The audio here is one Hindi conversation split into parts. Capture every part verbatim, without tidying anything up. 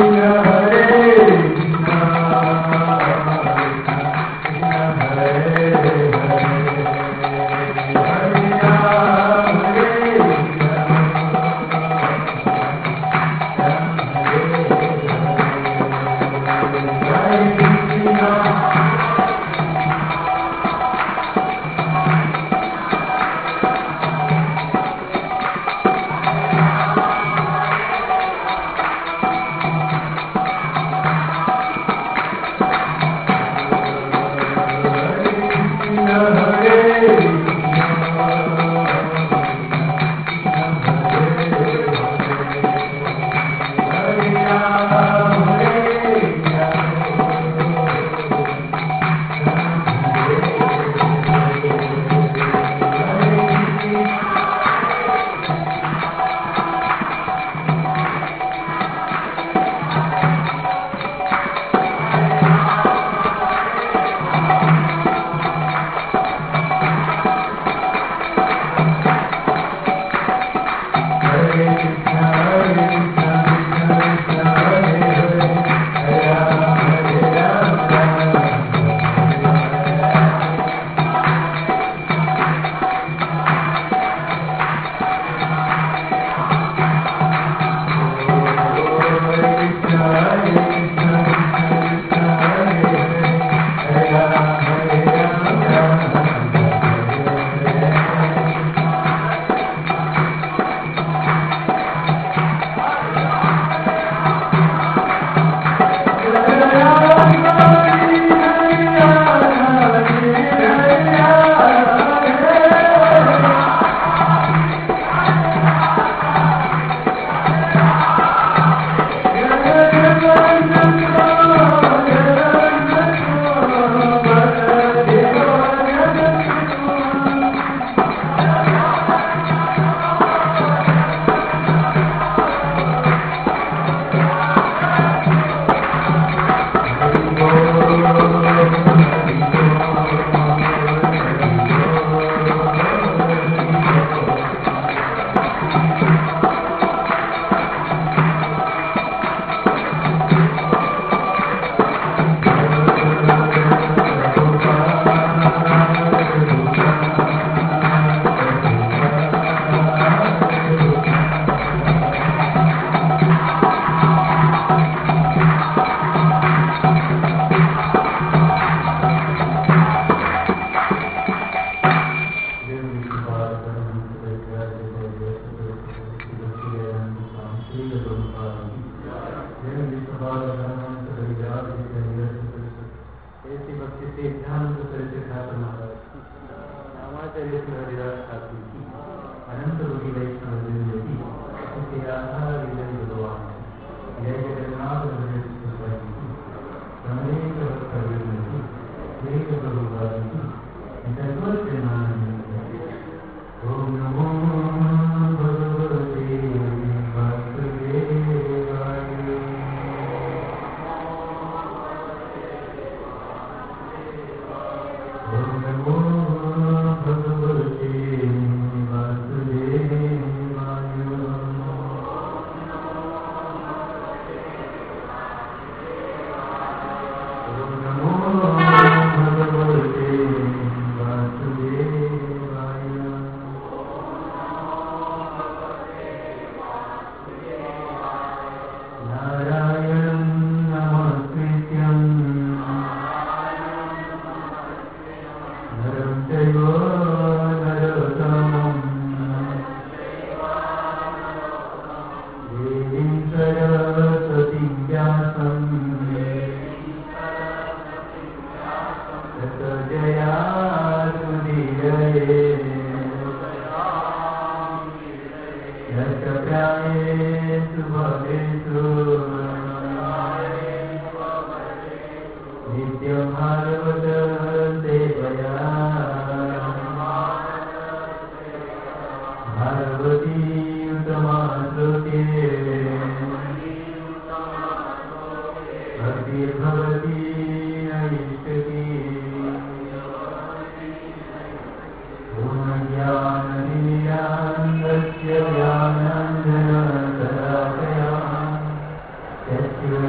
Yes, you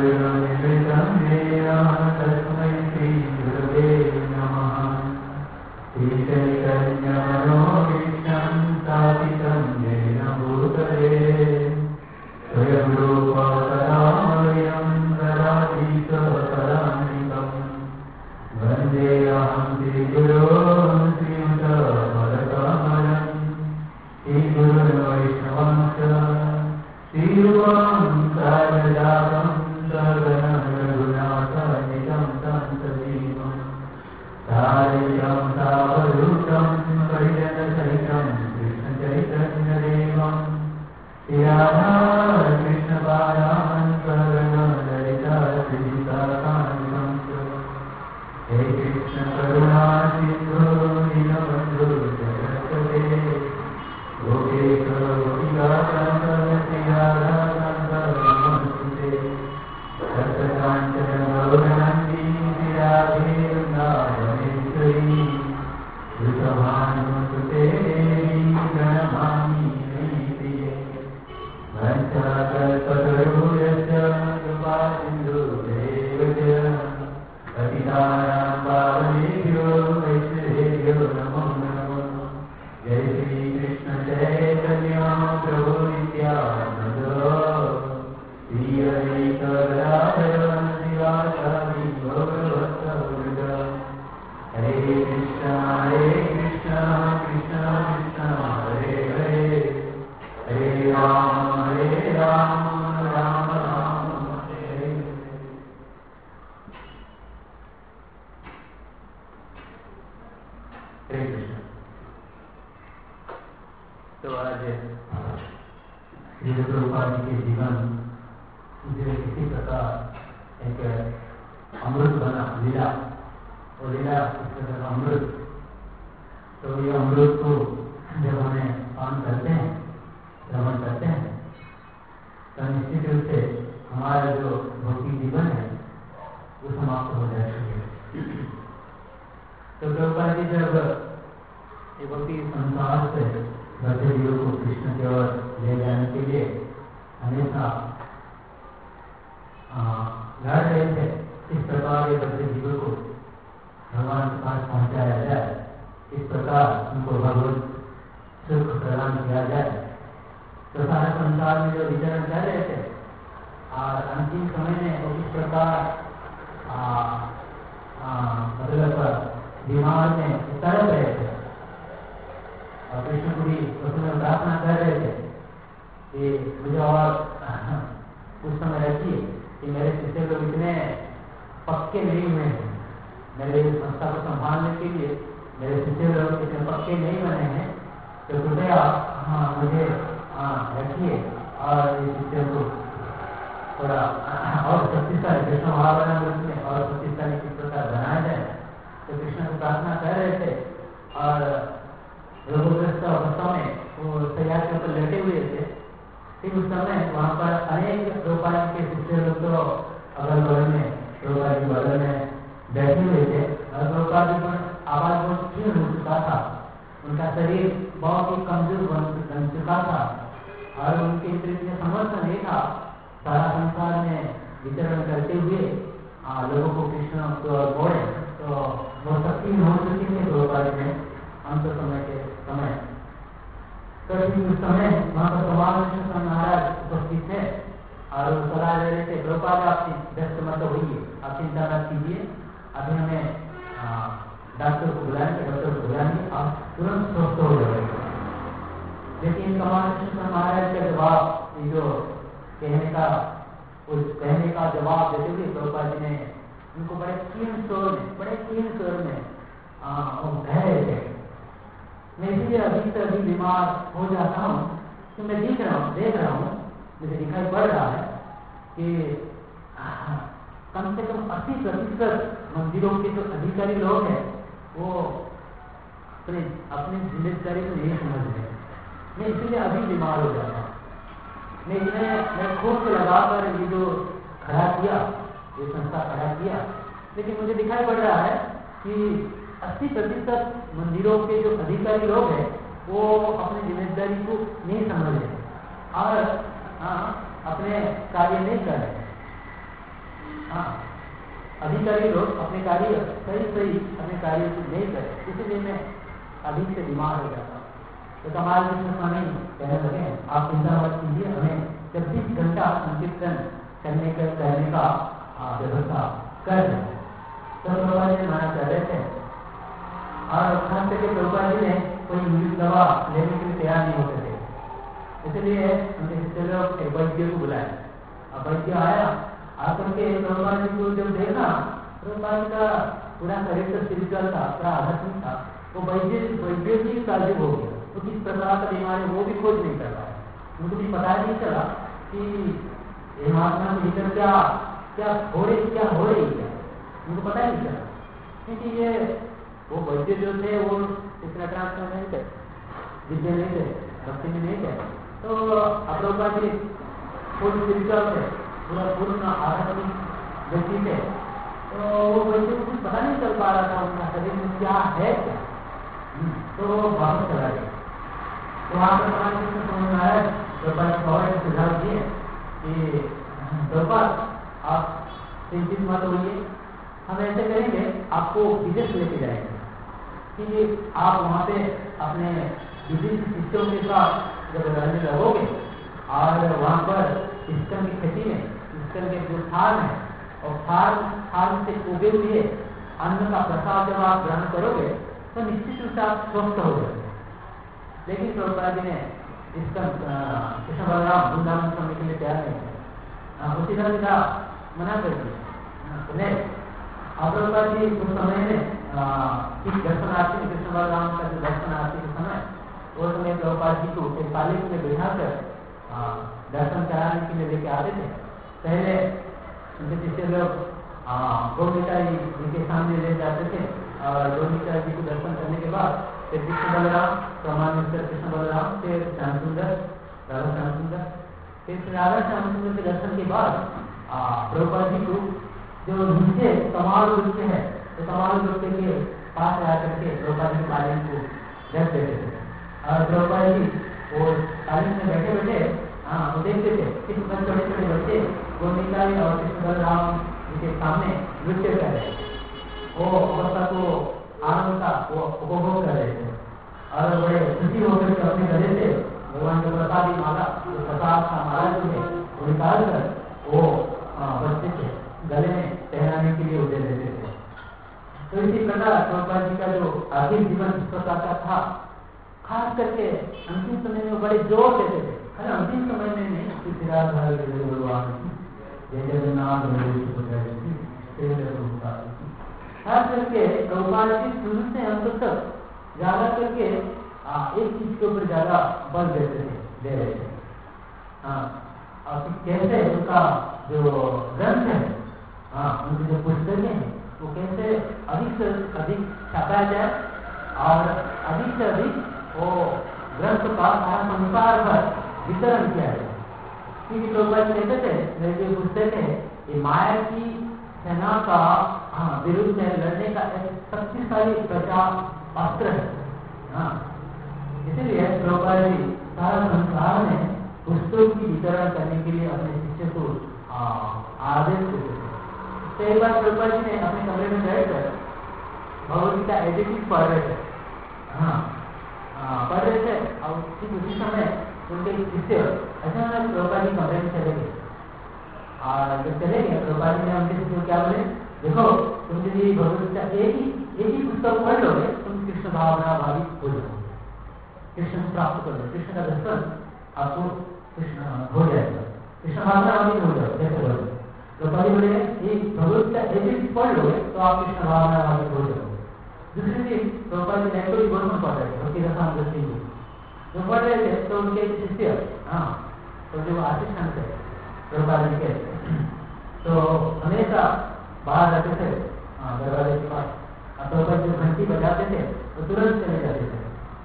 हाँ, अधिकारी लोग अपने कार्य सही सही अपने कार्य को नहीं करे, इसलिए मैं अधिक से बीमार हो जाता हूँ। तो कमाल कृष्ण स्वामी कहने लगे, आप चिंता मत कीजिए, हमें छब्बीस घंटा संकीर्तन करने का करने का व्यवस्था कर रहे हैं। तो प्रभुपाद जी मना कर रहे थे और खास करके प्रभुपाद जी ने कोई इंग्लिश दवा लेने के लिए तैयार नहीं होते थे, इसलिए उनके शिष्य लोग एक वैद्य को बुलाया। अब वैद्य आया, आकर के प्रभुपाद जी को जब देखा, प्रभुपाद जी का पूरा शरीर तो स्पिरिचुअल था, पूरा आध्यात्मिक था, वो वैद्य वैद्य की ताजुब हो गया। तो किस प्रकार का बीमारी वो भी खोज नहीं कर पाया, उनको भी पता नहीं चला कि ये महात्मा को लेकर क्या क्या हो रही क्या हो रही है, उनको पता ही नहीं चला, क्योंकि ये वो वैद्य जो थे वो इतना ट्रांस में नहीं थे, विद्या नहीं थे, भक्ति में नहीं थे। तो अप्रभुपाद जी फुल स्पिरिचुअल थे, पूरा पूर्ण आध्यात्मिक व्यक्ति थे, तो वो वैद्य को कुछ पता नहीं चल पा रहा था उनका शरीर में क्या है क्या। तो वापस चला गया। तो वहाँ पर समझ में आया, प्रभुपाद ने सुझाव दिए कि प्रभुपाद आप चिंतित मत होइए, हम ऐसे करेंगे, आपको विदेश लेके जाएंगे कि आप वहाँ पे अपने विदेशी शिष्यों के साथ जब रहने लगोगे और वहाँ पर इस्कन की खेती में इस्कन के जो फार्म है और फार्म फार्म से उगे हुए अन्न का प्रसाद जब आप ग्रहण करोगे तो निश्चित रूप से आप स्वस्थ हो जाएंगे। लेकिन प्रभुपाद जी ने इसका कृष्ण बलराम वृंदावन करने के लिए तैयार नहीं था, उसी तरह का मना कर दिया। प्रभुपाद जी उस समय में किस दर्शनार्थी कृष्ण बलराम का जो दर्शनार्थी के समय वो समय प्रभुपाद जी को एक पालिक में बैठा कर दर्शन कराने के लिए लेके आते थे। पहले उनके शिष्य लोग गोमिता जी के सामने ले जाते थे और गोमिता जी को दर्शन करने के बाद फिर कृष्ण बलराम, प्रमाण मिस्टर कृष्ण बलराम, फिर श्याम सुंदर, राधा श्याम सुंदर, फिर राधा श्याम सुंदर के दर्शन के बाद प्रभुपाद जी को जो नीचे कमाल नृत्य है तो कमाल नृत्य के पास आकर के प्रभुपाद जी के कालीन को रख देते थे और प्रभुपाद जी वो कालीन में बैठे बैठे हाँ वो देखते थे किस छोटे छोटे बच्चे गोमिता और कृष्ण बलराम जी के सामने नृत्य कर रहे थे। वो अवस्था को आनंद का वो उपभोग कर रहे थे और बड़े खुशी होकर के अपने गले से भगवान के प्रसादी माला जो प्रसाद का माला जो है वो निकाल कर वो बच्चे थे गले में पहनाने के लिए उदय देते थे। तो इसी प्रकार प्रभुपाद जी का जो आर्थिक जीवन इस प्रकार का था, खास करके अंतिम समय में बड़े जोर देते थे, अरे अंतिम समय में नहीं खास करके प्रभुपाद जी शुरू से अंत तक ज्यादा करके एक चीज के ऊपर ज्यादा बल देते थे दे रहे थे हाँ और कैसे उनका जो ग्रंथ है हाँ उनकी जो पुस्तकें हैं वो कैसे अधिक से अधिक छापा जाए और अधिक से अधिक वो ग्रंथ का सारा संसार पर वितरण किया जाए। क्योंकि लोग कहते थे मेरी जो पुस्तक है ये माया की सेना का हाँ विरुद्ध में लड़ने का एक शक्तिशाली प्रचार अस्त्र है हाँ इसीलिए प्रभुपाद जी सारा संसार में पुस्तकों की वितरण करने के लिए अपने शिष्य को आदेश देते थे। तो एक बार प्रभुपाद जी ने अपने कमरे में बैठकर भगवदगीता एडिटिंग पढ़ रहे थे हाँ पढ़ रहे थे और ठीक उसी समय उनके शिष्य अचानक प्रभुपाद जी कमरे में चले गए और जब चले गए प्रभुपाद जी ने उनके शिष्य क्या बोले, देखो तुम यदि भगवदगीता एक ही एक ही पुस्तक पढ़ लोगे तुम कृष्ण भावना भावित हो जाओगे, कृष्ण को प्राप्त कर लो, कृष्ण का दर्शन आपको कृष्ण हो जाएगा, कृष्ण भावना भावित हो जाओगे। जैसे बोले प्रभुपाद जी बोले एक भगवदगीता एक ही पढ़ लोगे तो आप कृष्ण भावना भावित हो जाओगे। दूसरी चीज प्रभुपाद जी नैतिक गुण पढ़ रहे थे, भक्ति रसामृत सिंह जो पढ़ रहे थे तो उनके शिष्य हाँ तो जो आशीषण थे प्रभुपाद जी के तो हमेशा बाहर रहते थे दरवाजे के पास, प्रभुपाद जी घंटी बजाते थे तो तुरंत चले जाते थे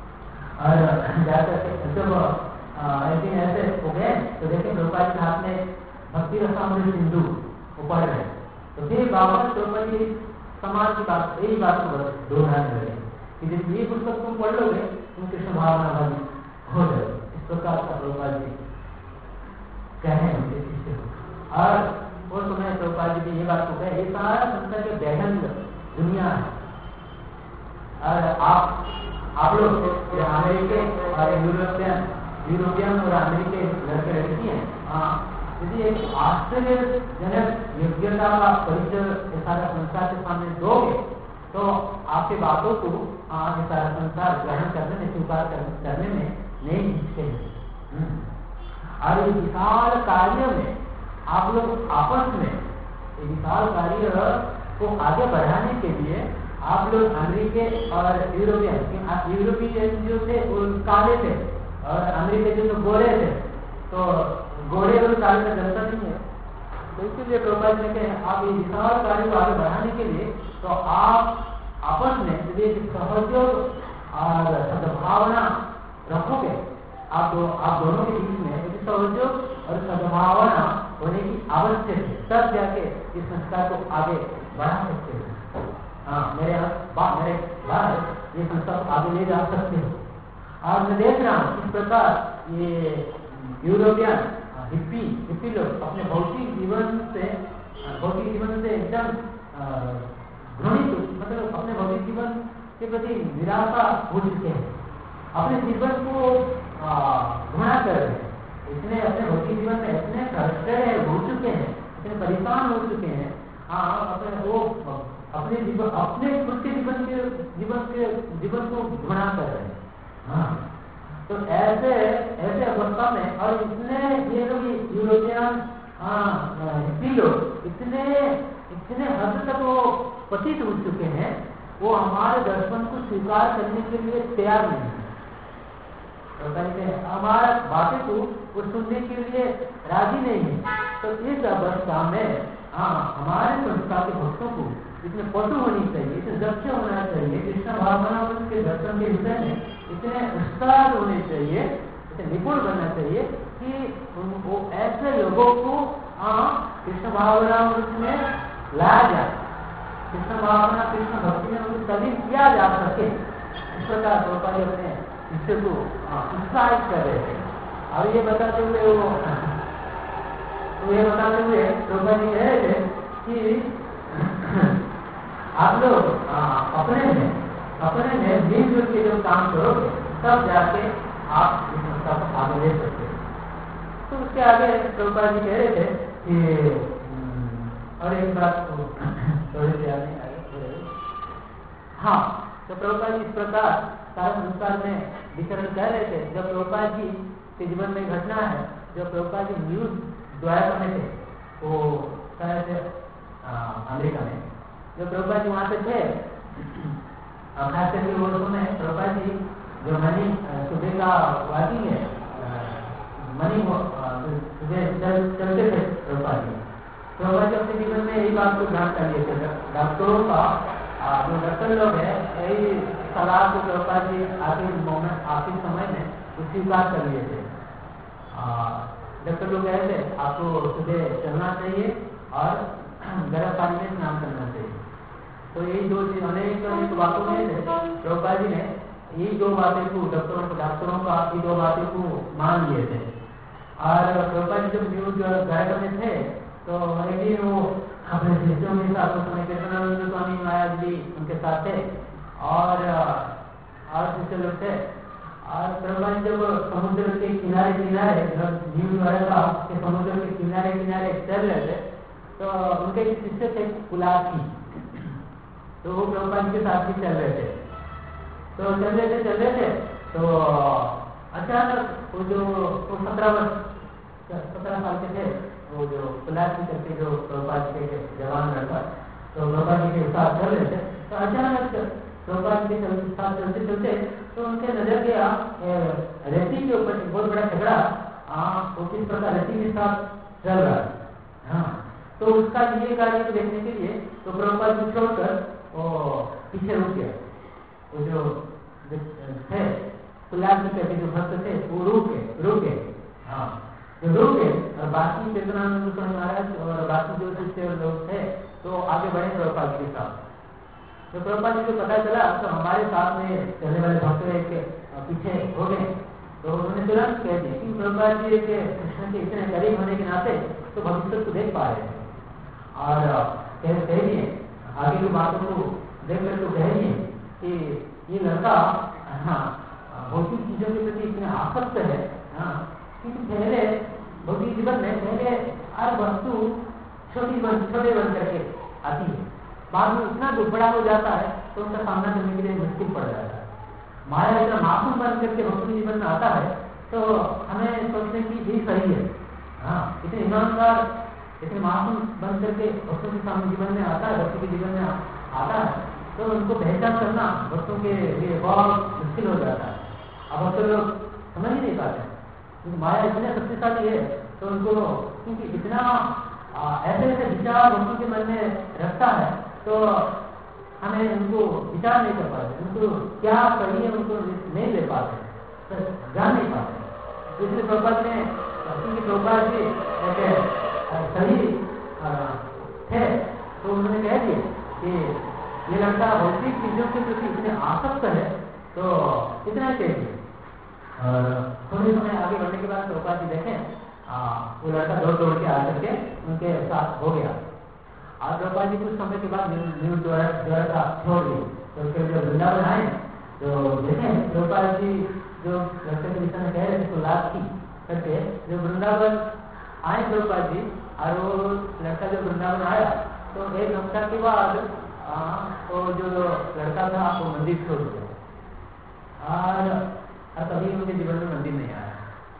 और जाकर जब लेकिन ऐसे हो गए तो देखे प्रभुपाद के हाथ में भक्ति रसामृत सिंधु वो पढ़ रहे तो फिर वापस प्रभुपाद जी समाज की बात यही बात को दोहराने लगे कि जब ये पुस्तक तुम पढ़ लोगे तुम कृष्ण भावना वाली हो जाए। इस प्रकार का प्रभुपाद जी कहे उनके शिष्य को और वो समय प्रभुपाद जी ने ये बात को कहा, ये सारा संसार के बैठन दुनिया है। और आप आप लोग अमेरिके और यूरोपियन यूरोपियन और अमेरिके लड़के लड़की हैं, हाँ, यदि एक आश्चर्यजनक योग्यता का परिचय ये सारा संसार के सामने दोगे तो आपके बातों को ये सारा संसार ग्रहण करने में, स्वीकार करने में नहीं हिचकेंगे। और ये विशाल कार्य में आप लोग आपस में ये विशाल कार्य को आगे बढ़ाने के लिए आप लोग अमेरिके और यूरोपियन यूरोपियन जो थे वो काले थे और अमेरिके जो तो गोरे थे, तो गोरे और काले का जनता नहीं है। तो इसलिए प्रभुपाद ने कहे आप ये विशाल कार्य को आगे बढ़ाने के लिए तो आप आपस में यदि सहयोग और सद्भावना रखोगे, आप दो आप दोनों के बीच में यदि सहयोग और सद्भावना होने की आवश्यक है, तब जाके इस संस्कार को आगे बढ़ा सकते हो। हाँ, मेरे बात मेरे बात ये संस्था को आगे ले जा सकते हो। और मैं देख रहा हूँ इस प्रकार ये यूरोपियन हिप्पी हिप्पी लोग अपने भौतिक जीवन से भौतिक जीवन से एकदम घृणित, मतलब अपने भौतिक जीवन के प्रति निराशा हो चुके हैं, अपने जीवन को घृणा कर रहे हैं, इतने अपने भौतिक जीवन में इतने फ्रस्ट्रेटेड हो चुके हैं, इतने परेशान हो चुके हैं। हाँ, अपने वो अपने जीवन अपने खुद के जीवन के जीवन के जीवन को घृणा कर रहे हैं। हाँ, तो ऐसे ऐसे अवस्था में और इतने ये लोग यूरोपियन हिप्पी लोग इतने इतने हद तक वो पतित हो चुके हैं, वो हमारे दर्शन को स्वीकार करने के लिए तैयार नहीं है। तो कहते हैं हमारा बातें को वो सुनने के लिए राजी नहीं है। तो इस अवस्था में हाँ, हमारे संस्था के भक्तों को इतने पटु होनी चाहिए, इतने दक्ष होना चाहिए, कृष्ण भावना के दर्शन के विषय में इतने उत्साह होने चाहिए, इतने निपुण बनना चाहिए कि वो ऐसे लोगों को हाँ कृष्ण भावना में लाया जाए, कृष्ण भावना कृष्ण भक्ति में उनको तलीन किया जा सके। इस प्रकार प्रभुपाद अपने शिष्य को उत्साहित कर रहे थे। और ये बताते हुए वो तो ये बताते हुए प्रभुपाद जी कह रहे थे कि आप लोग अपने में अपने में मिलजुल के जो काम करोगे तब जाके आप इस संस्था को आगे ले सकते हो। तो उसके आगे प्रभुपाद जी कह रहे थे कि और एक बात को थोड़ी सी याद नहीं आई। हाँ, तो प्रभुपाद जी इस प्रकार सारे संस्कार में विचरण कर रहे थे। जब प्रभुपाद जी के जीवन में घटना है, जब प्रभुपाद जी न्यूज द्वारा समय थे वो शायद अमेरिका में, जब प्रभुपाद जी वहाँ पे थे, खास करके वो समय प्रभुपाद जी जो मनी सुबह का वॉकिंग है, मनी सुबह चल, चलते थे प्रभुपाद जी। प्रभुपाद जी अपने जीवन में यही बात को ध्यान कर लिए थे। डॉक्टरों का जो डॉक्टर लोग है यही सलाह को प्रभुपाद जी आखिर मोमेंट आखिर समय में स्वीकार कर लिए थे। डॉक्टर लोग कहे थे आपको सुबह चलना चाहिए और गर्म पानी में स्नान करना चाहिए। तो यही दो चीज अनेक अनेक बातों में प्रभुपाद जी ने यही दो बातें को डॉक्टरों को डॉक्टरों का ये दो बातें को मान लिए थे। और प्रभुपाद जी जब न्यूज गायक में थे तो एक वो अपने शिष्यों के साथ उस समय कृष्णानंद स्वामी महाराज भी उनके साथ थे और और शिष्य लोग थे। और प्रभुपाद जी जब समुद्र के किनारे किनारे न्यूज वाला के समुद्र के किनारे किनारे चल रहे थे तो उनके शिष्य थे कुलासी, तो वो प्रभुपाद जी के साथ भी चल रहे थे। तो चल रहे थे चल रहे थे तो अचानक वो जो वो सत्रह वर्ष सत्रह साल के थे, वो जो कुलासी करके जो प्रभुपाद जी के जवान लड़का, तो प्रभुपाद जी के साथ चल रहे थे। तो अचानक प्रभुपाद जी के साथ चलते चलते तो उनके नजर गया रेती के ऊपर बहुत बड़ा झगड़ा, हाँ वो किस प्रकार रेती के साथ चल रहा है। हाँ, तो उसका ये कार्य को देखने के लिए तो प्रभुपाद जी छोड़कर वो पीछे रुक गया। वो जो थे कुलासी करके जो भक्त थे वो रुक गए रुक गए हाँ जो रुक गए और बाकी कृष्णानंद स्वामी महाराज और बाकी जो शिष्य लोग थे तो आगे बढ़े प्रभुपाद जी के साथ। तो प्रभुपाद जी को पता चला तो हमारे साथ में चलने वाले भक्त एक पीछे हो गए। तो उन्होंने तुरंत कह दिया कि प्रभुपाद जी के कृष्ण के इतने करीब होने के नाते तो भविष्य को देख पा रहे थे। और कह कहिए आगे की बातों को देख कर तो कहिए कि ये लड़का हाँ भौतिक चीजों के प्रति इतने आसक्त है। हाँ, क्योंकि पहले भौतिक जीवन में पहले हर वस्तु छोटी बन छोटे बन करके आती है, बाद में इतना दुबड़ा हो जाता है तो उनका सामना करने के लिए मुश्किल पड़ जाता है। माया इतना मासूम बन करके भौतिक जीवन में आता है तो हमें सोचने की भी सही है। हाँ, इतने ईमानदार इतने मासूम बन करके भक्तों के सामने जीवन में आता है, भक्तों के जीवन में आता है तो उनको पहचान करना भक्तों के लिए बहुत मुश्किल हो जाता है। अब भक्त लोग समझ ही नहीं पाते क्योंकि माया इतने शक्तिशाली है तो उनको क्योंकि इतना ऐसे ऐसे विचार भक्तों के मन में रखता है तो हमें उनको विचार नहीं कर पाते, उनको क्या चाहिए उनको नहीं ले पाते, जान नहीं पाते। इसलिए प्रभुपाद ने क्योंकि प्रभुपाद जी एक सही थे तो उन्होंने कह दिया कि ये लड़का भौतिक चीजों के प्रति इतने आसक्त है तो इतना ही चाहिए। और थोड़े समय आगे बढ़ने के बाद प्रभुपाद जी देखें वो लड़का दौड़ दौड़ के आ करके उनके साथ हो गया। और प्रभुपाद जी कुछ समय के बाद न्यू ज्वर का छोड़ दिए तो उसके जो वृंदावन आए तो देखें प्रभुपाद जी जो लड़के के विषय में कह रहे थे तो लाभ की करके जो वृंदावन आए प्रभुपाद जी और वो लड़का जो वृंदावन आया तो एक हफ्ता के बाद वो जो लड़का था वो मंदिर छोड़ दिया और कभी उनके जीवन में मंदिर नहीं आया।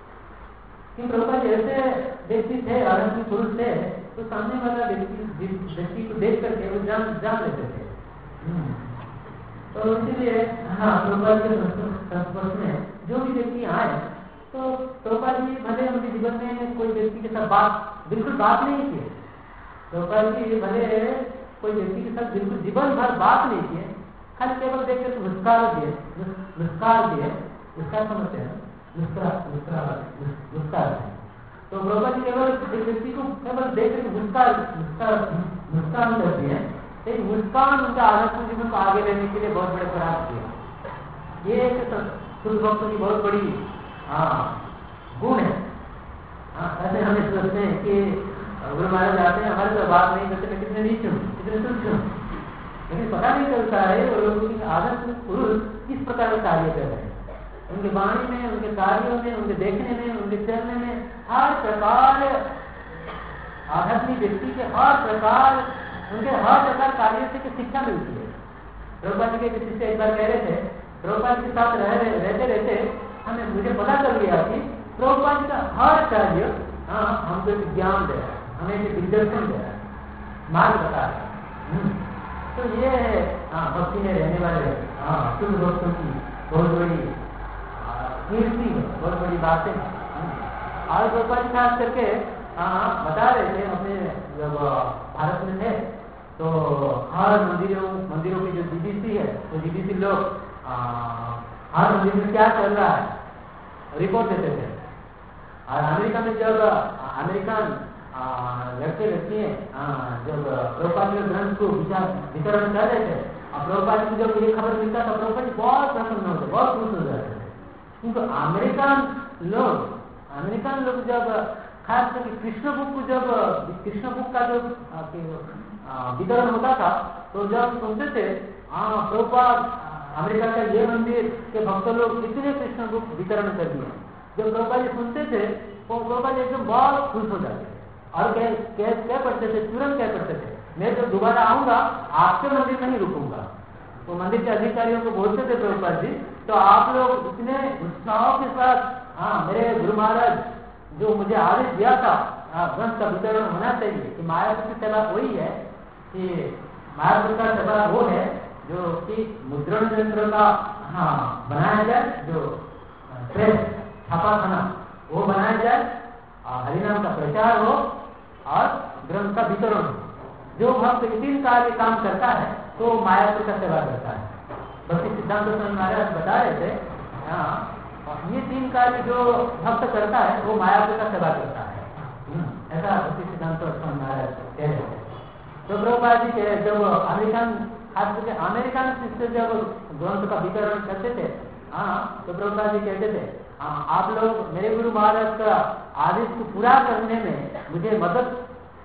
कि प्रभुपाद ऐसे व्यक्ति थे, आनंदी पुरुष थे तो सामने वाला व्यक्ति व्यक्ति को देख करके वो जान जान लेते थे। तो इसीलिए हाँ प्रभुपाद के संस्पर्श में जो भी व्यक्ति आए तो प्रभुपाद जी भले उनके जीवन में कोई व्यक्ति के साथ बात बिल्कुल बात नहीं की, प्रभुपाद जी भले कोई व्यक्ति के साथ बिल्कुल जीवन भर बात नहीं किए, खाली केवल देख कर मुस्कार दिए मुस्कार दिए मुस्कार समझते हैं मुस्कुरा मुस्कुरा मुस्कार। तो प्रभुपाद जी केवल व्यक्ति को केवल देख कर मुस्कार मुस्कार मुस्कान करती है, लेकिन मुस्कान उनका आध्यात्मिक जीवन को आगे लेने के लिए बहुत बड़े प्रयास किए। ये एक शुद्ध भक्तों की बहुत बड़ी हाँ गुण है। हाँ, ऐसे हमें सोचते हैं कि गुरु महाराज आते हैं हमारे तो बात नहीं करते, मैं कितने नहीं सुन कितने सुन सुन लेकिन पता नहीं चलता है वो लोगों की आदत पुरुष किस प्रकार का कार्य कर रहे हैं। उनके वाणी में, उनके कार्यों में, उनके देखने में, उनके चलने में हर प्रकार आध्यात्मिक व्यक्ति के हर प्रकार उनके हर प्रकार कार्य से शिक्षा मिलती है। प्रभुपाद जी के शिष्य एक बार कह रहे थे प्रभुपाद के साथ रह रहते रहते हमें मुझे पता चल गया कि प्रभुपाद का हर कार्य हाँ हमको एक ज्ञान दे रहा है, हमें एक दिग्दर्शन दे रहा है, मार्ग बता रहा है। तो ये है हाँ भक्ति में रहने वाले हाँ शुद्ध भक्तों की बहुत बड़ी कीर्ति है, बहुत बड़ी बातें हैं। और प्रभुपाद जी खास करके हाँ बता रहे थे अपने जब भारत में थे तो हर मंदिरों मंदिरों की जो जीडीसी है तो जीडीसी लोग हर मंदिर में क्या चल रहा है रिपोर्ट देते थे। और अमेरिका में जब अमेरिकन लड़के लड़कियां जब प्रभुपाद के ग्रंथ को वितरण कर रहे थे और प्रभुपाद को जब ये खबर मिलता था प्रभुपाद जी बहुत प्रसन्न होते, बहुत खुश हो जाते थे। क्योंकि अमेरिकन लोग अमेरिकन लोग जब खास करके कृष्ण बुक को जब कृष्ण बुक का जो वितरण होता था तो जब सुनते थे हाँ प्रभुपाद अमेरिका का ये मंदिर के भक्त लोग इतने कृष्ण बुक वितरण कर दिए, जब प्रभुपाद जी सुनते थे तो प्रभुपाद जी एकदम बहुत खुश हो जाते थे और क्या क्या क्या करते थे तुरंत क्या करते थे मैं जब दोबारा आऊंगा आपके मंदिर में ही रुकूंगा। तो मंदिर के अधिकारियों को बोलते थे प्रभुपाद जी तो आप लोग इतने उत्साह के साथ हाँ मेरे गुरु महाराज जो मुझे आदेश दिया था ग्रंथ का वितरण होना चाहिए कि मायापुर की सेवा वही है कि मायापुर का सेवा वो है जो कि मुद्रण यंत्र का हाँ बनाया जाए, जो प्रेस छापाखाना वो बनाया जाए, हरिनाम का प्रचार हो और ग्रंथ का वितरण हो। जो भक्त तीन कार्य काम करता है तो मायापुर का सेवा करता है। भक्ति सिद्धांत स्वामी महाराज बता रहे थे हाँ ये तीन कार्य जो भक्त करता है वो मायापुर का सेवा करता है, ऐसा भक्ति सिद्धांत स्वामी महाराज कह रहे थे। तो प्रभुपाद जी के जब अमेरिकन खास करके अमेरिकन शिष्य जब ग्रंथ का वितरण करते थे हाँ तो प्रभुपाद जी कहते थे हाँ आप लोग मेरे गुरु महाराज का आदेश को पूरा करने में मुझे मदद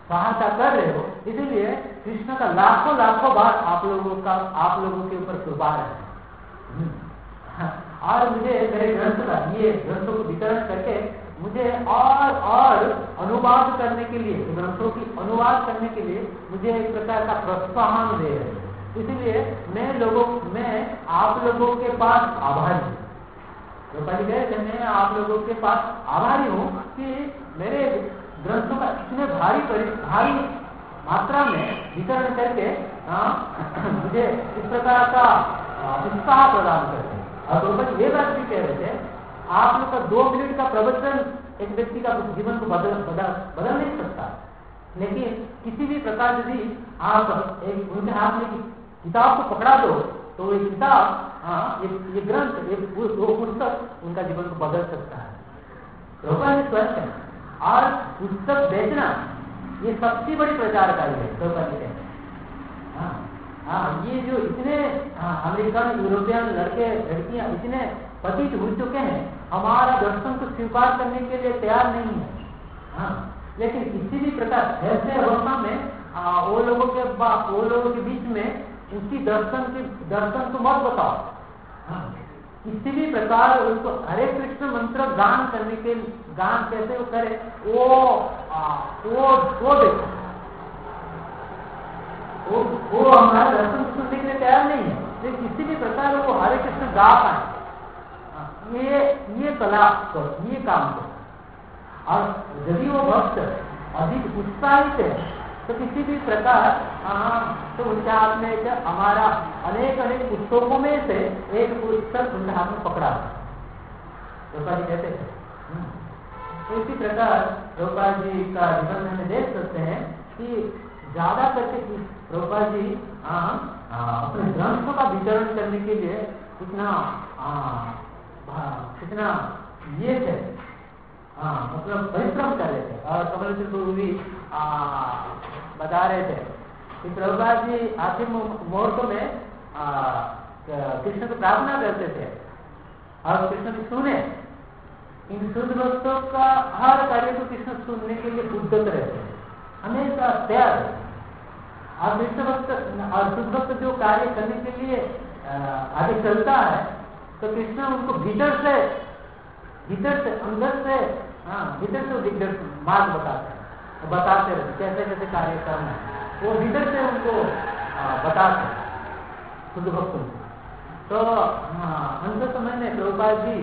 सहायता कर रहे हो, इसीलिए कृष्ण का लाखों लाखों बार आप लोगों का आप लोगों के ऊपर कृपा है। और मुझे मेरे ग्रंथ का ये ग्रंथों को वितरण करके मुझे और और अनुवाद करने के लिए, ग्रंथों की अनुवाद करने के लिए मुझे एक प्रकार का प्रोत्साहन दे रहे हैं। इसीलिए मैं लोगों मैं आप लोगों के पास आभारी हूँ। तो पहले कहे थे मैं आप लोगों के पास आभारी हूँ कि मेरे ग्रंथों का इतने भारी भारी मात्रा में वितरण करके मुझे इस प्रकार का उत्साह प्रदान करते हैं। और तो ये बात भी कह रहे थे, आप लोग का दो मिनट का प्रवचन एक व्यक्ति का जीवन को बदल बदल बदल नहीं सकता, लेकिन किसी भी प्रकार यदि आप एक उनके हाथ में किताब को पकड़ा दो तो ये किताब, हाँ ये ये ग्रंथ, ये वो पुस्तक उनका जीवन को बदल सकता है। प्रभुपाद ने स्वयं है, और पुस्तक बेचना ये सबसे बड़ी प्रचारकारी है। प्रभुपाद जी कहते हैं हाँ हाँ ये जो इतने अमेरिकन यूरोपियन लड़के लड़कियां इतने पतित हो चुके हैं, हमारा दर्शन को स्वीकार करने के लिए तैयार नहीं है। हाँ लेकिन किसी भी प्रकार ऐसे अवस्था में आ, वो लोगों के वो लोगों के बीच में उनकी दर्शन की दर्शन को मत बताओ। हाँ किसी भी प्रकार उनको हरे कृष्ण मंत्र गान करने के गान कैसे वो करे वो आ, वो वो देखो वो वो हमारा दर्शन सुनने के लिए तैयार नहीं है, लेकिन किसी भी प्रकार वो हरे कृष्ण गा पाए, ये ये कला को ये काम को। और यदि वो भक्त अधिक उत्साहित है तो किसी भी प्रकार तो उनके हाथ में हमारा अनेक अनेक पुस्तकों में से एक पुस्तक उनके हाथ में पकड़ा है। प्रभुपाद जी कहते हैं तो इसी प्रकार प्रभुपाद जी का जीवन में हमें देख सकते हैं कि ज्यादा करके प्रभुपाद जी अपने ग्रंथों का वितरण करने के लिए कितना कितना ये थे, हाँ मतलब परिश्रम कर रहे थे। और कमल जी गुरु भी बता रहे थे कि प्रभुपाद जी आखिर मुहूर्तों में कृष्ण को प्रार्थना करते थे और कृष्ण की सुने। इन शुद्ध भक्तों का हर कार्य को कृष्ण सुनने के लिए उद्यत रहते हैं, हमेशा तैयार। और कृष्ण भक्त और शुद्ध भक्त जो कार्य करने के लिए आगे चलता है तो कृष्ण उनको भीतर से भीतर से अंदर से हाँ भीतर से दिग्दर्श मार्ग बताते हैं, बताते रहते कैसे कैसे कार्य करना है, वो भीतर से उनको बताते हैं शुद्ध भक्तों को। तो अंत समय में प्रभुपाद जी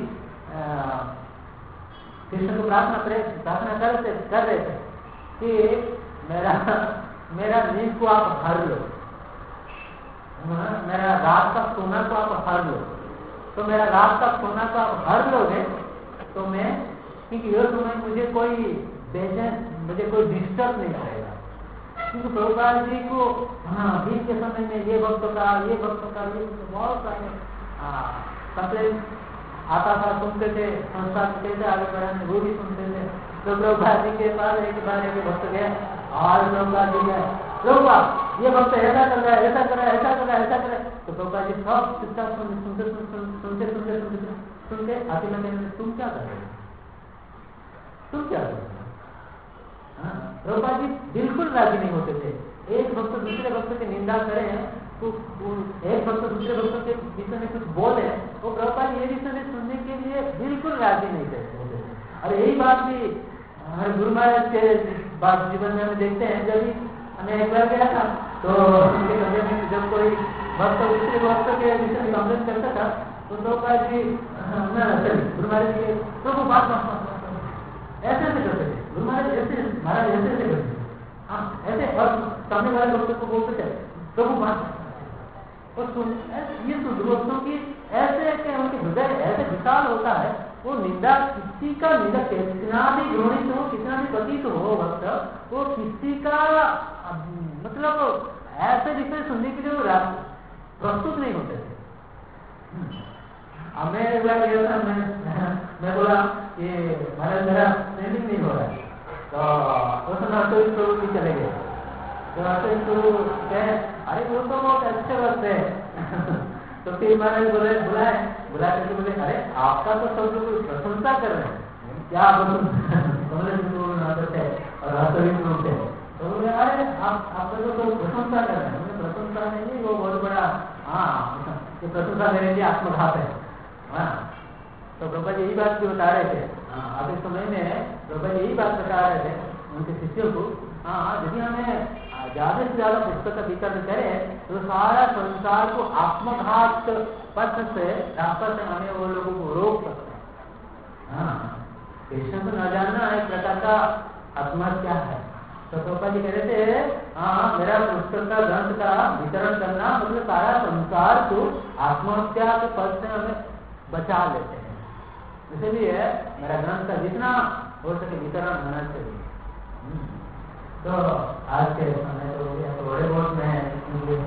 कृष्ण को प्रार्थना प्रार्थना करते कर रहे थे कि मेरा मेरा नींद को आप हर लो, मेरा रात का सोना को आप हर लो। तो मेरा रात का सोना को आप हर लोगे तो मैं, क्योंकि ये समय मुझे कोई बेचैन मुझे कोई डिस्टर्ब नहीं करेगा। क्योंकि प्रभुपाद जी को हाँ दिन के समय में ये भक्त का ये भक्त का ये बहुत सारे कंप्लेन आता था, सुनते थे, संस्था कैसे आगे बढ़ाने वो भी सुनते थे। तो प्रभुपाद जी के पास एक बार एक भक्त गए और प्रभुपाद जी गए, प्रभुपाद ये भक्त ऐसा कर रहा है ऐसा कर रहा है ऐसा कर रहा है ऐसा कर रहा है। तो प्रभुपाद जी सब चुपचाप सुनते सुनते सुनते सुनते सुनते सुनते आते में तुम क्या कर रहे हो, तुम क्या कर रहे हो। प्रभुपाद जी बिल्कुल राजी नहीं होते थे। एक भक्त दूसरे भक्त की निंदा करे तो एक भक्त दूसरे भक्त के विषय में कुछ बोले वो प्रभुपाद ये विषय में सुनने के लिए बिल्कुल राजी नहीं होते थे। और यही बात भी हमारे गुरु महाराज के बात जीवन में हम देखते हैं। जब हमें एक बार गया था तो उनके कमरे में जब कोई भक्त दूसरे भक्त के विषय में कंप्लेन करता था तो प्रभुपाद जी गुरु महाराज जी प्रभु बात ऐसे ऐसे करते थे, गुरु महाराज ऐसे महाराज ऐसे ऐसे करते थे, हाँ ऐसे। और सामने वाले भक्तों को बोलते थे प्रभु बात और सुन ये शुद्ध भक्तों की ऐसे ऐसे उनके हृदय ऐसे विशाल होता है, वो निंदा किसी का निंदा कितना भी घृणित हो कितना भी पतित हो भक्त, वो किसी का मतलब ऐसे विषय सुनने के लिए वो प्रस्तुत नहीं होते थे। अब मैं एक बार गया था, मैं मैं बोला ये महाराज मेरा ट्रेनिंग नहीं हो रहा है तो उस समय तो प्रभु भी चले गए। तो ऐसे तो कहे अरे वो तो बहुत अच्छे वक्त है। तो फिर महाराज बोले बुलाए बुला करके बोले अरे आपका तो सब लोग प्रशंसा कर रहे हैं, क्या प्रशंसा और वास्तविक रूप है। तो बोले अरे आप आप तो प्रशंसा कर रहे हैं। प्रशंसा नहीं, वो बहुत बड़ा हाँ ये प्रशंसा मेरे लिए आत्मघात है। हाँ तो प्रभुपाद यही बात भी बता रहे थे। हाँ अब इस समय में प्रभुपाद यही बात बता रहे थे उनके शिष्यों को। हाँ यदि हमें ज्यादा से ज्यादा पुस्तक का वितरण करें तो सारा संसार को आत्मघात पथ से रास्ता से हमें वो लोगों को रोक सकते हैं। हाँ कृष्ण को न जानना एक प्रकार का आत्महत्या है। तो प्रभुपाद जी कह रहे थे हाँ मेरा पुस्तक का ग्रंथ का वितरण करना मतलब सारा संसार को आत्महत्या के पद से हमें बचा लेते हैं। इसलिए मेरा ग्रंथ का जितना हो सके वितरण होना चाहिए। तो आज के समय तो थोड़े बहुत में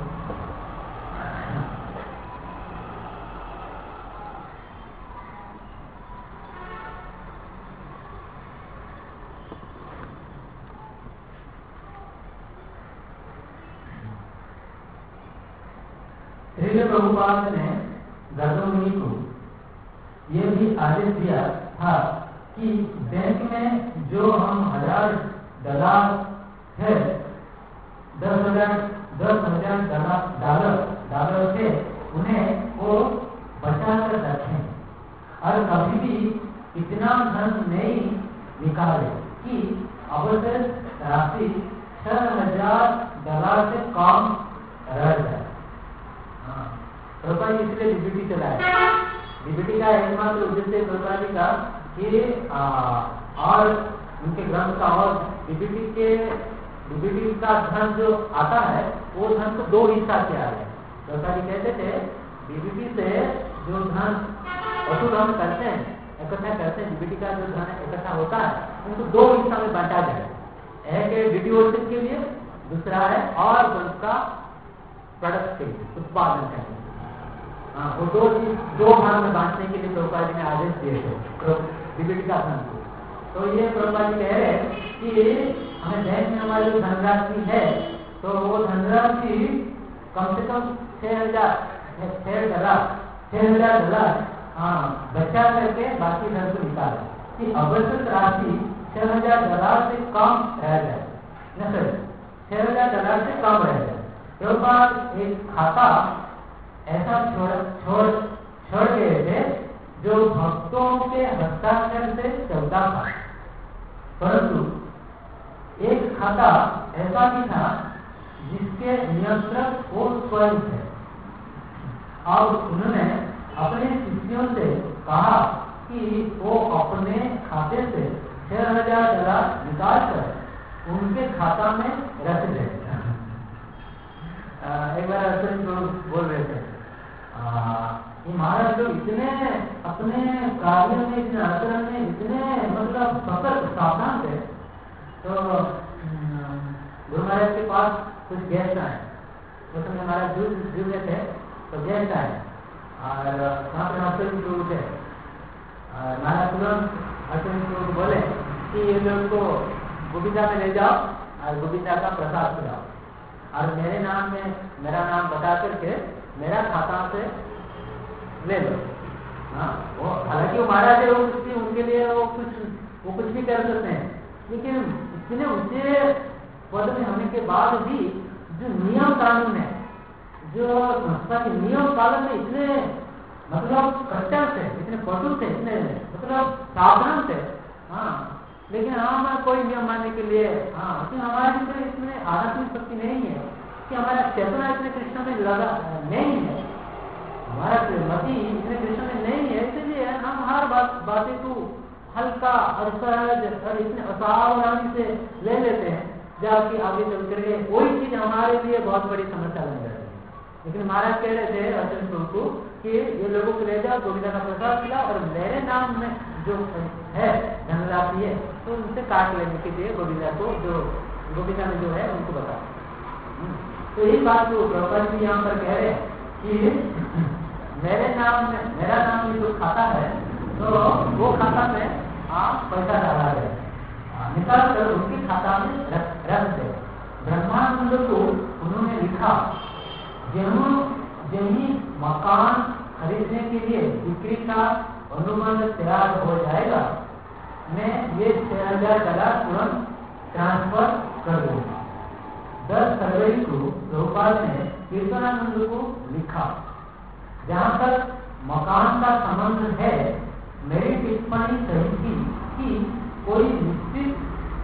श्रील प्रभुपाद ने गौतम मुनि को यह भी आदेश दिया था कि बैंक में जो हम हजार डॉलर है दस हजार दस हजार डॉलर डॉलर डॉलर थे उन्हें वो बचा कर रखें और कभी भी इतना धन नहीं निकाले कि अवसर राशि छह हजार डॉलर से कम रह जाए। प्रभुपाद जी इसलिए डीबीटी चलाए। डीबीटी का एकमात्र उद्देश्य प्रभुपाद जी का कि और उनके ग्रंथ का और डीबीटी के डीबीटी का धन जो आता है वो धन तो दो हिस्सा से आ रहे हैं। प्रभुपाद जी कहते थे डीबीटी से जो धन वसूल हम करते हैं इकट्ठा करते हैं डीबीटी का जो धन इकट्ठा होता है उनको दो हिस्सा में बांटा जाए। एक है डीटीओसी के लिए, दूसरा है और ग्रंथ का प्रोडक्ट के लिए उत्पादन करने के लिए। हाँ वो दो चीज दो भाग में बांटने के लिए प्रभुपाद जी ने आदेश दिए थे डीबीटी का धन को। तो ये प्रभुपाद जी कह रहे हैं कि हमें बैंक में हमारी जो धनराशि है तो वो धनराशि कम से कम छह हजार छह डॉलर छह हजार डॉलर हाँ बचा करके बाकी धन को निकाले कि आवश्यक राशि छह हजार डॉलर से कम रह जाए न सर छह हजार डॉलर से कम रह जाए। प्रभुपाद एक खाता ऐसा छोड़ छोड़ छोड़ गए थे जो भक्तों के हस्ताक्षर से चलता था, परंतु एक खाता ऐसा भी था जिसके नियंत्रक वो स्वयं थे। और उन्होंने अपने शिष्यों से कहा कि वो अपने खाते से छह हजार डॉलर निकाल कर उनके खाता में रख दें। एक बार अर्जुन बोल रहे थे महाराज लोग इतने अपने कार्य में इतने आचरण में इतने मतलब सतर्क सावधान थे। तो गुरु महाराज के पास कुछ गेस्ट आए, उस समय महाराज जूझ जूझ रहे थे तो गेस्ट आए और वहाँ पे अर्जुन को उठे महाराज तुरंत अर्जुन को बोले कि ये लोग को गोविंदा में ले जाओ और गोविंदा का प्रसाद खिलाओ और मेरे नाम में मेरा नाम बता करके मेरा खाता से ले लो। हाँ वो हालांकि वो महाराज है वो कुछ उनके लिए वो कुछ वो कुछ भी कर सकते हैं, लेकिन इतने ऊंचे पद में होने के बाद भी जो नियम कानून है जो संस्था के नियम पालन में इतने मतलब कट्टर थे, इतने कठोर थे, इतने मतलब सावधान थे। हाँ लेकिन हम कोई नियम मानने के लिए हाँ लेकिन हमारे भीतर इसमें आध्यात्मिक शक्ति नहीं है कि हमारा चेतना इतने कृष्ण में लगा नहीं है, हमारा मति इतने कृष्ण में नहीं है, इसलिए हम हर बात बातें को हल्का और सहज और इतने असावधानी से ले लेते हैं जबकि आगे चल करके वही चीज हमारे लिए बहुत बड़ी समस्या बन जाती है। लेकिन महाराज कह रहे थे अर्जुन प्रभु को कि ये लोगों को ले जाओ गोविंदा का प्रसाद खिलाओ और मेरे नाम में जो है धनराशि है तो उनसे काट लेने के लिए गोविंदा को जो गोविंदा में जो है उनको बता। तो यही बात जो प्रभुपाद जी यहाँ पर कह रहे हैं कि मेरे नाम में मेरा नाम में जो खाता है तो वो खाता में आप पैसा डाला गया निकाल कर उनके खाता में रख रख दे। ब्रह्मानंद को उन्होंने लिखा जहाँ जही मकान खरीदने के लिए बिक्री का अनुबंध तैयार हो जाएगा मैं ये छह हजार डॉलर तुरंत ट्रांसफर कर दूंगा। दस फरवरी को प्रभुपाद ने कीर्तनानंद को लिखा, जहाँ तक मकान का संबंध है, मेरी टिप्पणी सही थी कि कोई निश्चित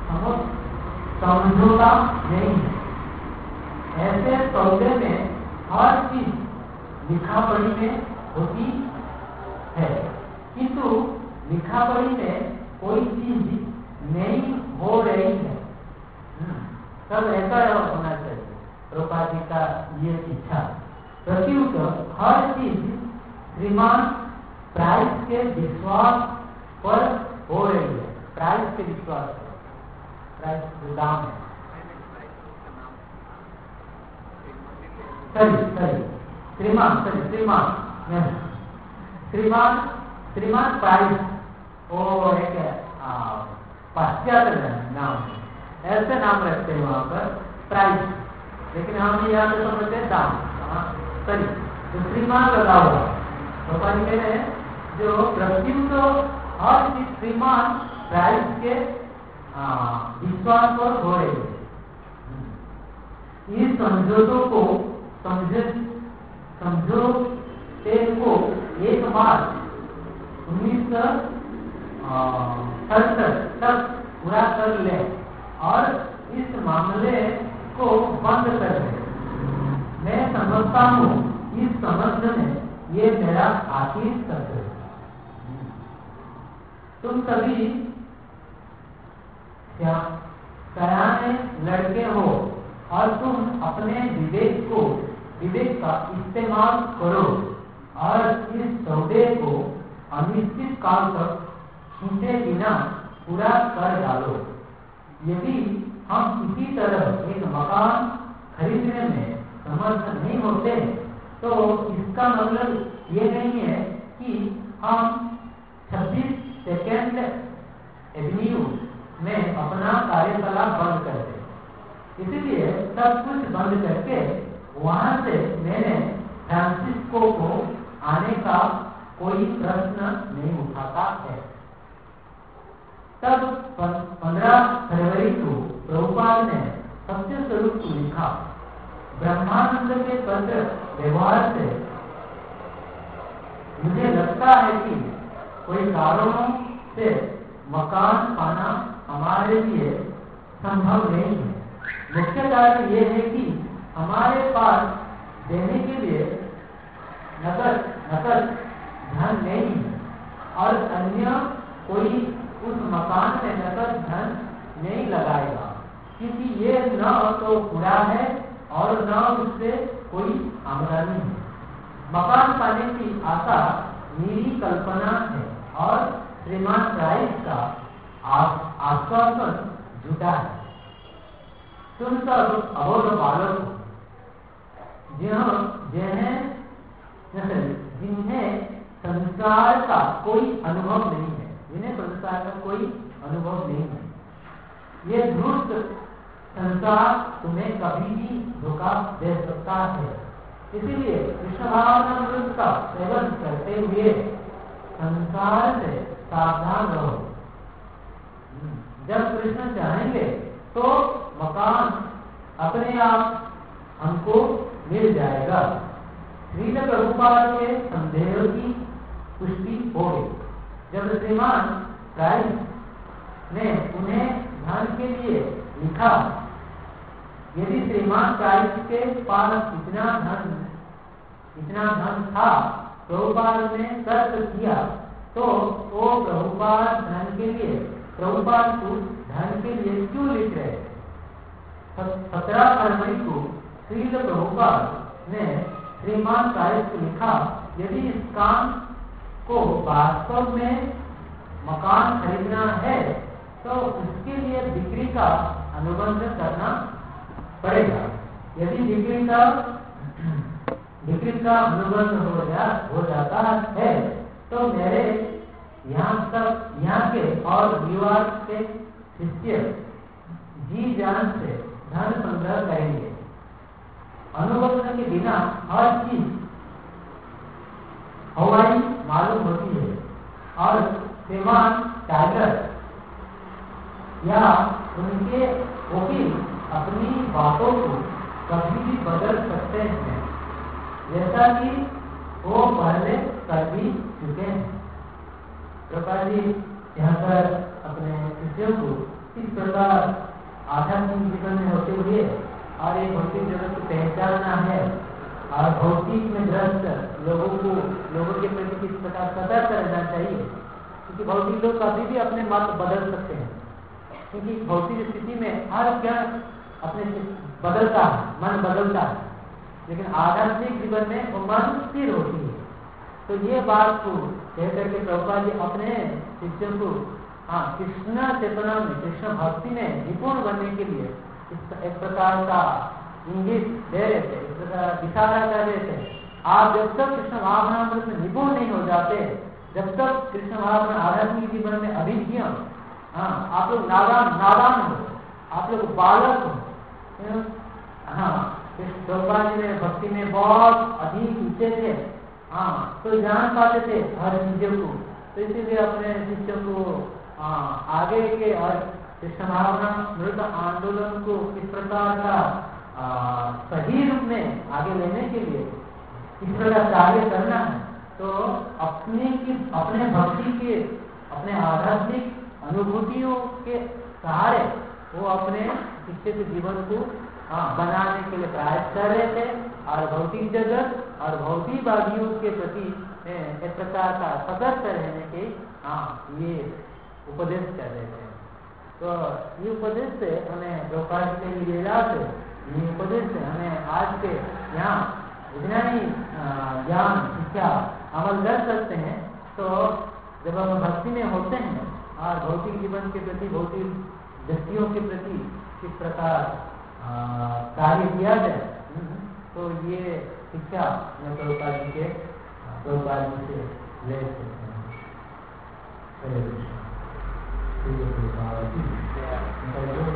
समझौता नहीं है। ऐसे सौदे में हर चीज लिखा पढ़ी में होती है, किंतु लिखा पढ़ी में कोई चीज नहीं हो रही है। सब ऐसा होना चाहिए, प्रभुपाद जी का ये इच्छा। प्रत्युत हर चीज श्रीमान प्राइस के विश्वास पर हो रही है। प्राइस के विश्वास पर, प्राइस जो दाम है, सही सही श्रीमान सही श्रीमान श्रीमान श्रीमान प्राइस वो एक पाश्चात्य नाम है, ऐसे नाम रखते हैं वहां पर प्राइस, लेकिन हम यहाँ पे समझते हैं दाम। सही, तो श्रीमान लगा हुआ तो कह रहे हैं जो प्रत्युत हर चीज श्रीमान प्राइस के विश्वास पर हो रही है। इस समझौतों को समझे समझौते को एक मार्च उन्नीस सौ सड़सठ तक पूरा कर ले और इस मामले को बंद कर दे। मैं समझता हूँ इस संबंध में ये मेरा आखिरी सत्र है। तुम सभी क्या सयाने लड़के हो और तुम अपने विवेक को विवेक का इस्तेमाल करो और इस सौदे को अनिश्चित काल तक छूटे बिना पूरा कर डालो। यदि हम इसी तरह एक मकान खरीदने में समर्थ नहीं होते तो इसका मतलब ये नहीं है कि हम छब्बीस सेकेंड एवेन्यू में अपना कार्यशाला बंद कर दें। इसीलिए सब कुछ बंद करके वहां से मैंने फ्रांसिस्को को आने का कोई प्रश्न नहीं उठाता है। तब पंद्रह फरवरी को प्रभुपाद ने सत्य स्वरूप को लिखा। ब्रह्मानंद के पत्र व्यवहार से मुझे लगता है कि कोई कारणों से मकान पाना हमारे लिए संभव नहीं है। मुख्य कारण यह है कि हमारे पास देने के लिए नकद नकद धन नहीं है और अन्य कोई उस मकान में नकद धन नहीं लगाएगा, क्योंकि ये न तो पूरा है और न उससे कोई आमदनी है। मकान पाने की आशा मेरी कल्पना है और श्रीमान प्राइस का आश्वासन झूठा है। तुम सब अबोध बालक हो, जिन्हें जिन्हें संसार का कोई अनुभव नहीं है, जिन्हें संसार का कोई अनुभव नहीं है। ये धूर्त संसार तुम्हें कभी भी धोखा दे सकता है। इसीलिए कृष्ण भावनामृत का सेवन करते हुए संसार से सावधान रहो। जब कृष्ण चाहेंगे तो मकान अपने आप हमको मिल जाएगा। श्रील प्रभुपाद के संदेह की पुष्टि हो गई जब श्रीमान प्राइस ने उन्हें धन के लिए लिखा। यदि श्रीमान प्राइस के पास इतना धन इतना धन था, प्रभुपाद ने तर्क किया तो वो प्रभुपाद धन के लिए प्रभुपाद को धन के लिए क्यों लिख रहे? सत्रह फरवरी को श्रील प्रभुपाद ने श्रीमान प्राइस को लिखा, यदि इस काम को वास्तव में मकान खरीदना है तो उसके लिए बिक्री का अनुबंध करना पड़ेगा। यदि बिक्री का बिक्री का अनुबंध हो जा हो जाता है तो मेरे यहाँ तक यहाँ के और परिवार के शिष्य जी जान से धन संग्रह करेंगे। अनुबंध के बिना हर चीज हवाई मालूम होती है और श्रीमान टाइगर या उनके वकील अपनी बातों को कभी भी बदल सकते हैं, जैसा कि वो पहले कर भी चुके हैं। प्रभुपाद जी यहाँ पर अपने शिष्यों को इस प्रकार आध्यात्मिक जीवन में होते हुए और एक भौतिक जगत को पहचानना है और भौतिक में ग्रस्त लोगों को लोगों के प्रति किस प्रकार सतर्क रहना चाहिए, क्योंकि भौतिक लोग कभी भी अपने मत बदल सकते हैं, क्योंकि भौतिक स्थिति में हर क्षण अपने बदलता है, मन बदलता है, लेकिन आध्यात्मिक जीवन में वो मन स्थिर होती है। तो ये बात को कह करके प्रभुपाद जी अपने शिष्यों को हाँ कृष्ण चेतना में, कृष्ण भक्ति में निपुण बनने के लिए एक प्रकार का इंगित दे रहे थे, इस प्रकार इशारा कर रहे थे। आप जब तक कृष्ण भावनामृत में निपुण नहीं हो जाते, जब तक कृष्ण भावना आध्यात्मिक जीवन में अभिज्ञ, हाँ आप लोग नादान नादान हो, आप लोग बालक हो। हाँ प्रभुपाद जी में भक्ति में बहुत अधिक ऊंचे थे, हाँ तो जान पाते थे हर चीजों को, तो इसीलिए अपने शिष्यों को हाँ आगे के और कृष्ण भावना मृत आंदोलन को इस प्रकार का आ, सही रूप में आगे लेने के लिए इस प्रकार कार्य करना है। तो अपने की अपने भक्ति के अपने आध्यात्मिक अनुभूतियों के सहारे वो अपने शिष्य के जीवन को हाँ बनाने के लिए प्रयास कर रहे थे और भौतिक जगत और भौतिकवादियों के प्रति एक प्रकार का सतर्क रहने के हाँ ये उपदेश कर रहे थे। तो ये उपदेश से हमें प्रभुपाद के लीला से ये उपदेश से हमें आज के यहाँ इतना ही ज्ञान शिक्षा अमल कर सकते हैं। तो जब हम भक्ति में होते हैं और भौतिक जीवन के प्रति भौतिक व्यक्तियों के प्रति किस प्रकार कार्य किया जाए, तो ये शिक्षा मैं प्रभुपाद जी के प्रभुपाद जी से ले सकते हैं।